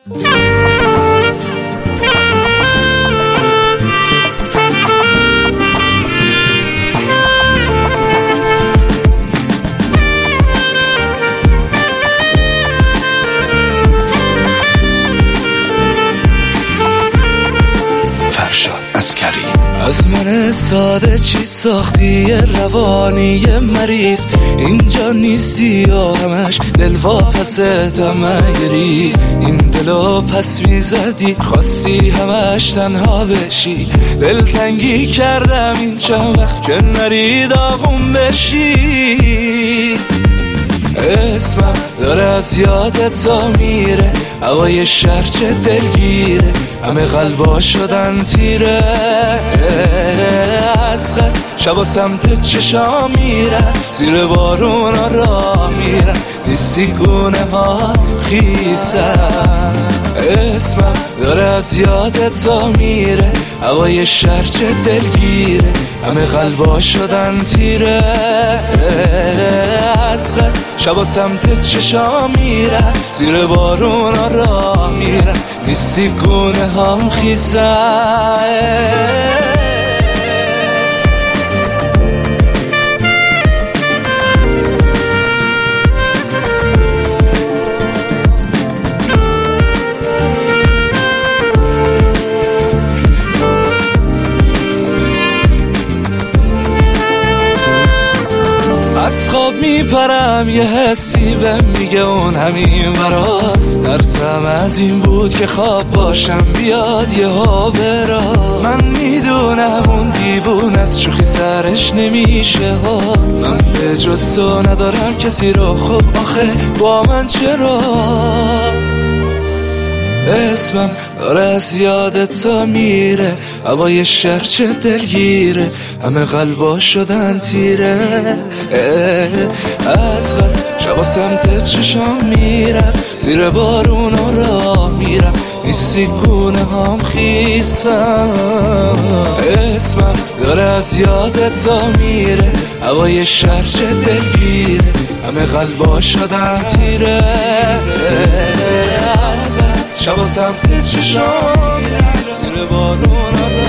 از من ساده چی ساختی روانی مریض، اینجا نیستی یا همش دل واپسم ریز. این دلو پس میزدی خواستی همش تنها بشی، دلتنگی کردم این چند وقت که نری داغون بشی. اسمم داره از یادت تا میره، هوای شهر چه دلگیره، همه قلبا شدن تیره. از خست شبا سمت چشام میرن، زیر بارون ها راه میرن، نیستی گونه ها خیسن. اسمم داره از یادت تا میره، هوای شهر چه دلگیره، همه قلبا شدن تیره. از خست شبا سمت چشام میرن، زیر بارون ها راه میرن، نیستی گونه هم خیسن. از خواب میپرم یه حسی بهم میگه اون همین وراست، ترسم از این بود که خواب باشم بیاد یه ها برا. من میدونم اون دیوون از شوخی سرش نمیشه ها، من به جز تو ندارم کسی رو، خب آخه با من چرا؟ اسمم داره از یادت تا میره، هوای شهر چه دلگیره، همه قلبا شدن تیره. از خست شبا سمت چشام میرم، زیر بارون ها راه میرم، نیستی گونه هم خیسم. اسمم داره از یادت تا میره، هوای شهر چه دلگیره، همه قلبا شدن تیره. شبا سمت چشام میرم، زیر بارون ها